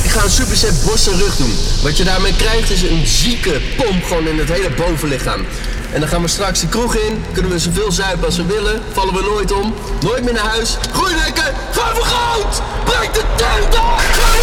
Ik ga een superset borst en rug doen. Wat je daarmee krijgt is een zieke pomp gewoon in het hele bovenlichaam. En dan gaan we straks de kroeg in, kunnen we zoveel zuipen als we willen, vallen we nooit om, nooit meer naar huis. Groeilekker, ga voor goud! Breek de tent af!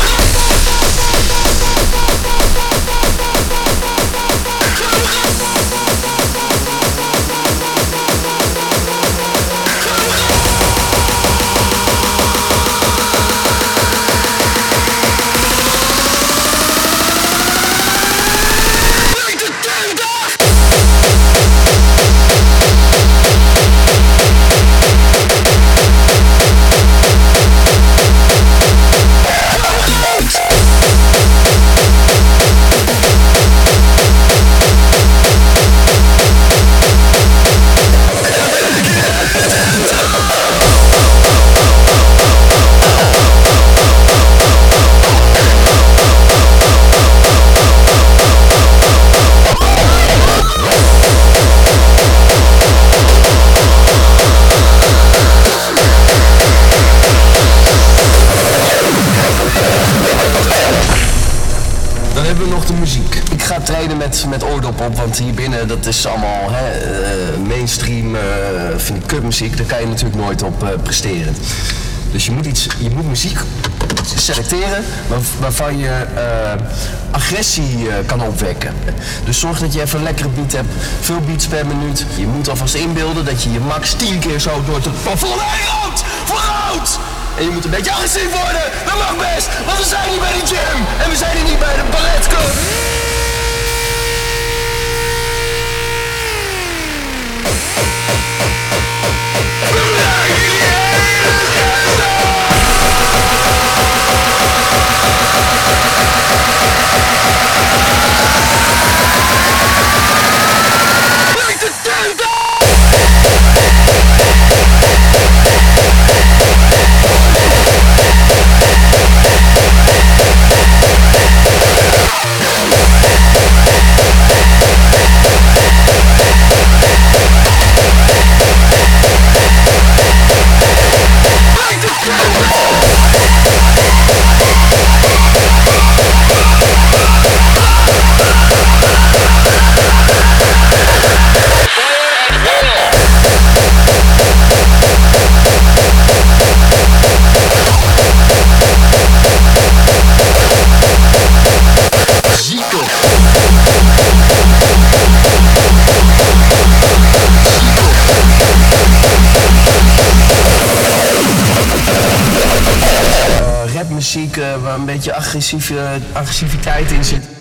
Dan hebben we nog de muziek. Ik ga trainen met oordop op, want hier binnen dat is allemaal mainstream vind ik kutmuziek. Daar kan je natuurlijk nooit op presteren. Dus je moet muziek selecteren waarvan je agressie kan opwekken. Dus zorg dat je even een lekkere beat hebt, veel beats per minuut. Je moet alvast inbeelden dat je max 10 keer zo door het plafond heen loopt. Vooruit! En je moet een beetje agressief worden, dat mag best, want we zijn niet bij de gym en we zijn hier niet bij de balletclub. Breek de tent af! Rapmuziek waar een beetje agressiviteit in zit.